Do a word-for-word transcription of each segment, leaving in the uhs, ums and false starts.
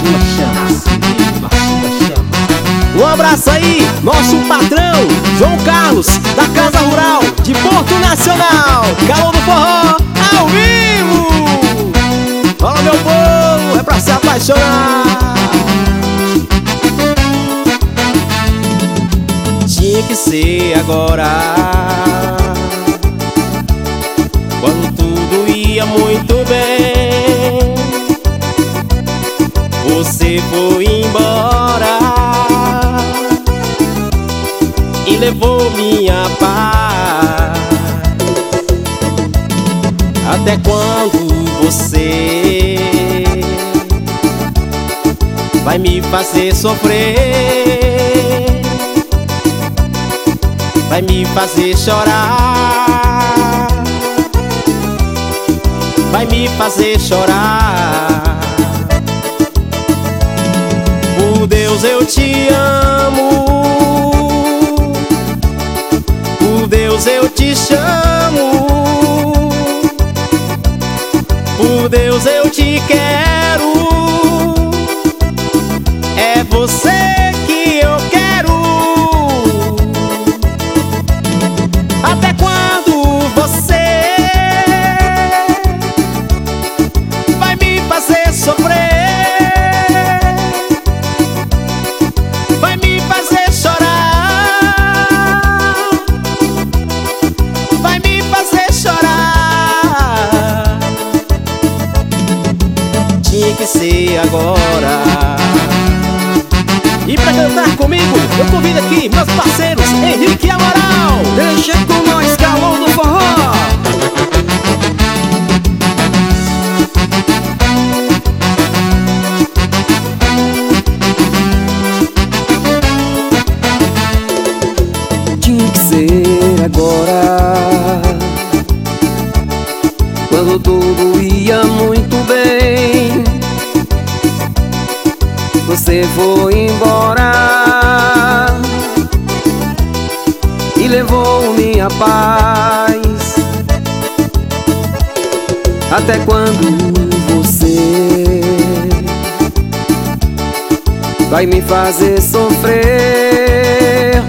Um abraço aí, nosso patrão João Carlos, da Casa Rural de Porto Nacional. Calor do forró, ao vivo. Fala, meu povo, é pra se apaixonar. Tinha que ser agora, quando tudo ia muito bem. Você foi embora e levou minha paz. Até quando você vai me fazer sofrer? Vai me fazer chorar? Vai me fazer chorar? Por Deus eu te amo, por Deus eu te chamo, por Deus eu te quero. É você que eu quero. Até quando você vai me fazer sofrer? Vai me fazer chorar? Vai me fazer chorar? Tinha que ser agora. E pra cantar comigo, eu convido aqui meus parceiros Henrique e Amaral. Deixa com nós, calor do forró. Tinha que ser agora, quando tudo ia muito bem. Você foi embora e levou minha paz. Até quando você vai me fazer sofrer?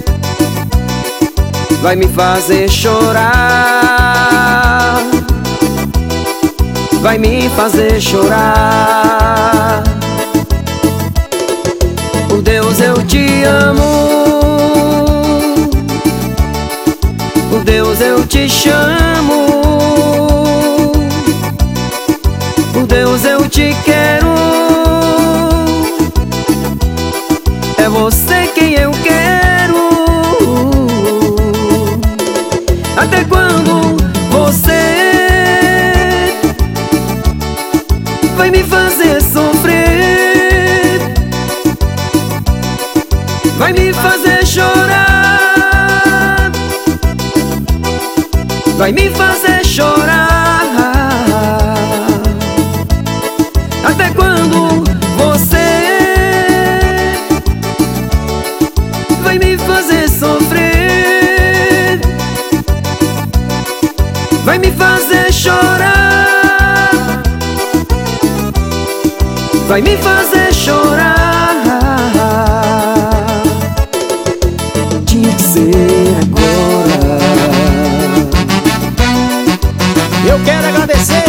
Vai me fazer chorar? Vai me fazer chorar? Por Deus eu te amo, por Deus eu te chamo, por Deus eu te quero. É você quem eu quero. Até quando você vai me fazer sofrer? Vai me fazer chorar? Vai me fazer chorar? Até quando você vai me fazer sofrer? Vai me fazer chorar? Vai me fazer chorar? Tinha que ser agora. Eu quero agradecer